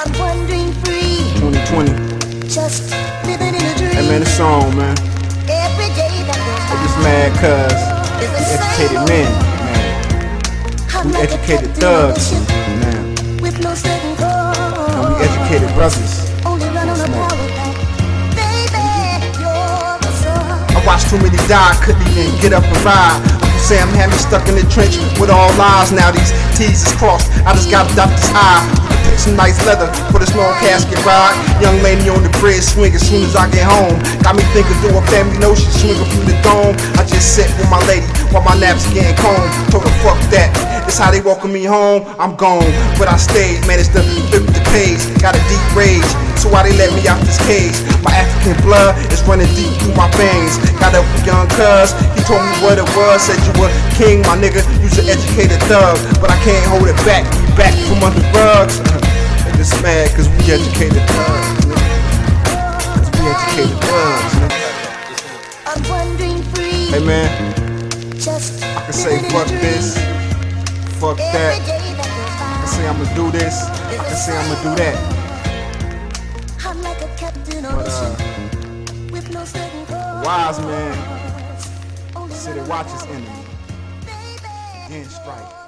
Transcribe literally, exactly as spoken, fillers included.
I'm wandering free. twenty twenty. Just living in a dream. Hey man, this song, man. Every day that goes by. I'm just mad cause is we the educated same men, old man. I'm We like a educated captain on a thugs, ship man. with no certain course. And we educated brothers. Only run on a power pack. Baby, you're the sun. I watched too many die, couldn't even get up and ride. Uncle Sam had me stuck in the trench with all lies. Now these T's is crossed. I just got a doctor's eye. Pick some nice leather for this long casket ride. Young lady on the bridge swing as soon as I get home. Got me thinking through a family notion, swinging through the dome. I just sat with my lady while my naps getting combed. Told her fuck that. This how they welcome me home. I'm gone, but I stayed. Managed to flip the page. Got a deep rage. So why they let me out this cage? My African blood is running deep through my veins. Got up with young cuz, he told me what it was. Said you were king, my nigga, you's an educated thug. But I can't hold it back, we back from under rugs. They just mad cause we educated thugs, nigga. Cause we educated thugs, nigga. I'm wandering free. Hey man, Just I can say fuck this, fuck that. I can say I'ma do this, I can say I'ma do that. I'm like a captain on But a uh, ship with no certain course. wise man said it watches enemy. Again strike.